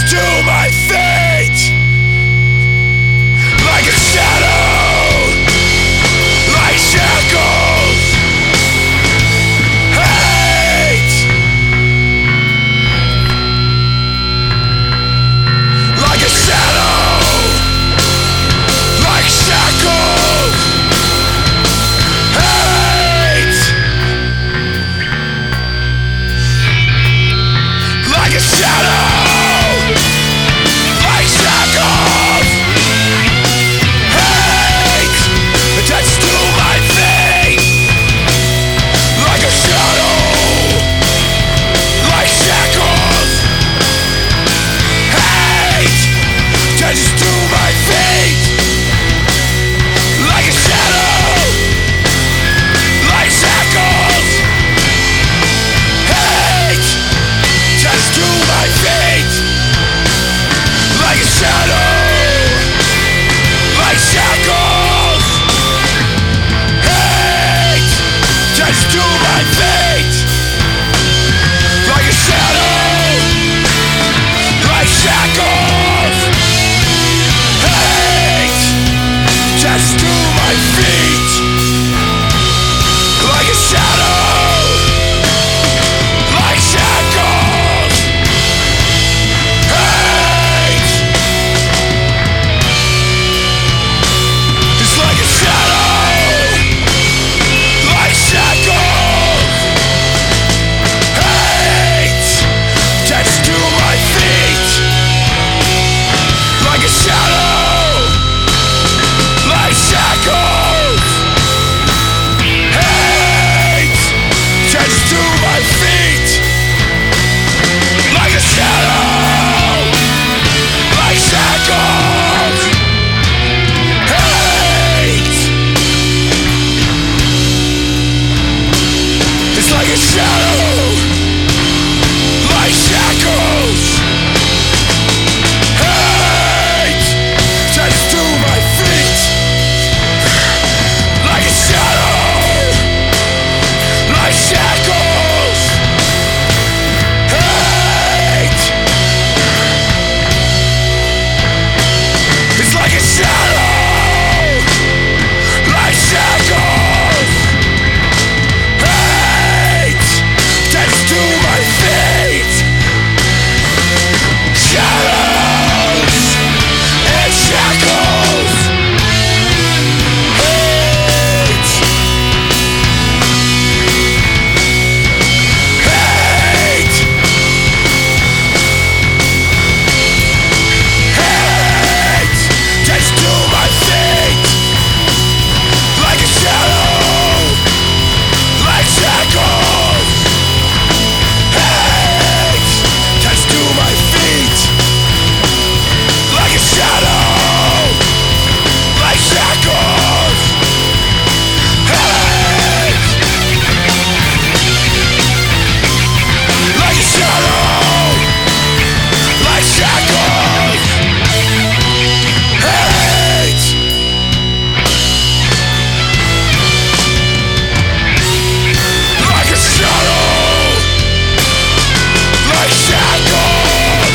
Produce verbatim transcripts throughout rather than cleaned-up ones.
to my feet like a shadow, like shackles. Hate like a shadow, like shackles. Hate like a shadow, like shackles. Hate attached to my feet like a shadow, like shackles. Hate attaches to my feet like a shadow, like shackles. Hate attaches to my feet like a shadow, like shackles. Hate attaches to my feet like a shadow, like shackles. Hate attaches to my feet like a shadow, like shackles. Hate is like a shadow, like shackles. Hate attaches to my feet like a shadow, like shackles. Hate attaches to my feet like a shadow, like shackles. Hate it's like a shadow, like shackles. Hate attaches to my feet like a shadow, like shackles. Hate it's like a shadow, like shackles. Hate attaches to my feet. Shadows and shackles. Hate Hate Hate attaches to my feet like a shadow, like shackles. Hate attaches to my feet like a shadow, like shackles. Hate like a shadow, like shackles. Hate like a shadow, like shackles.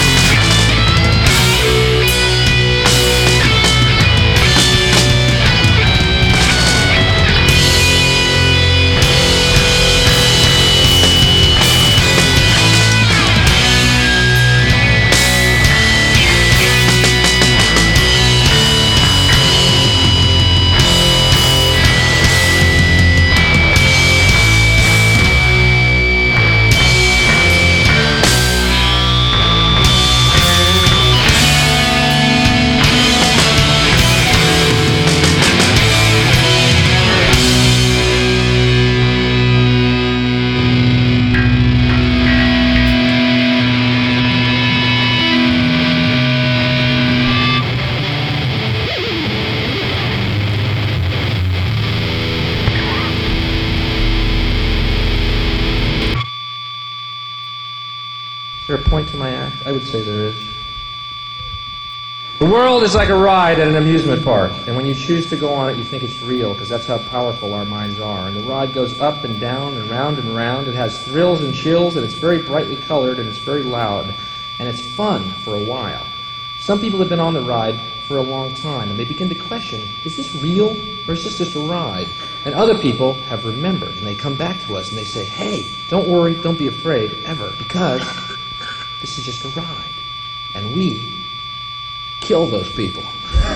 Is there a point to my act? I would say there is. The world is like a ride at an amusement park, and when you choose to go on it, you think it's real, because that's how powerful our minds are. And the ride goes up and down and round and round. It has thrills and chills, and it's very brightly colored, and it's very loud. And it's fun for a while. Some people have been on the ride for a long time, and they begin to question, is this real, or is this just a ride? And other people have remembered, and they come back to us, and they say, hey, don't worry, don't be afraid, ever, because this is just a ride. And we kill those people.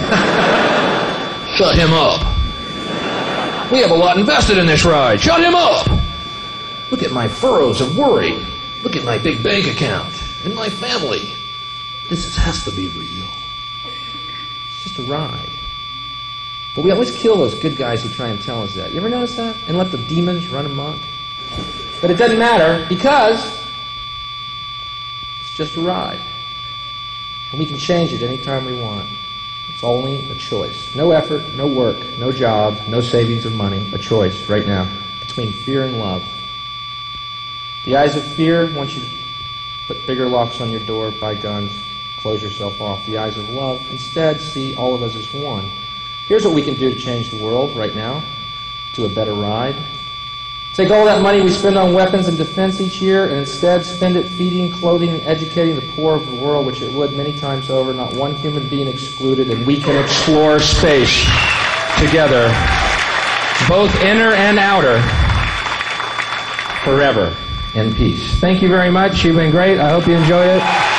Shut him up. We have a lot invested in this ride. Shut him up. Look at my furrows of worry. Look at my big bank account and my family. This is, has to be real. It's just a ride. But we always kill those good guys who try and tell us that. You ever notice that? And let the demons run amok? But it doesn't matter because it's just a ride. And we can change it anytime we want. It's only a choice. No effort, no work, no job, no savings of money. A choice right now between fear and love. The eyes of fear want you to put bigger locks on your door, buy guns, close yourself off. The eyes of love instead see all of us as one. Here's what we can do to change the world right now to a better ride. Take all that money we spend on weapons and defense each year and instead spend it feeding, clothing, and educating the poor of the world, which it would many times over, not one human being excluded, and we can explore space together, both inner and outer, forever in peace. Thank you very much. You've been great. I hope you enjoy it.